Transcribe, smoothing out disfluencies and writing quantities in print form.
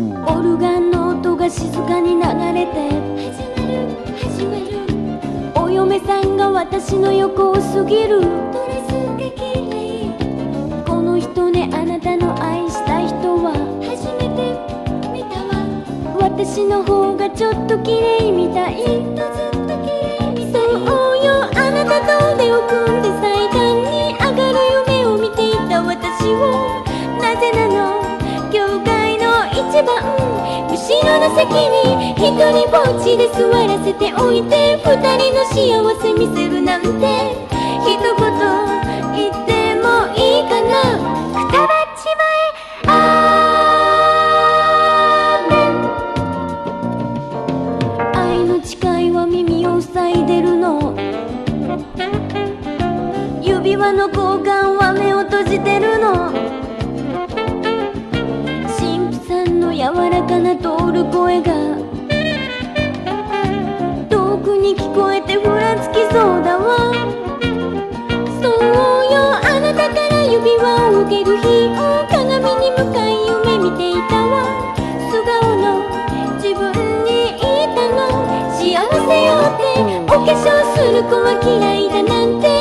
オルガンの音が静かに流れて始まるお嫁さんが私の横を過ぎる。ドレスが綺麗。この人ね、あなたの愛した人は初めて見たわ。私の方がちょっと綺麗みたい。ずっと綺麗みたい。そうよ、あなたと腕を組んで祭壇に上がる夢を見ていた私を、なぜなの、教会の一番後ろの席に一人ぼっちで座らせておいて、二人の幸せ見せるなんて一言言ってもいいかな。くたばっちまえ、あーめん。愛の誓いは耳を塞いでるの。指輪の交換は目を閉じてるの。柔らかな通る声が遠くに聞こえてふらつきそうだわ。そうよ、あなたから指輪を受ける日を鏡に向かい夢見ていたわ。素顔の自分に言ったの、幸せよってお化粧する子は嫌いだなんて。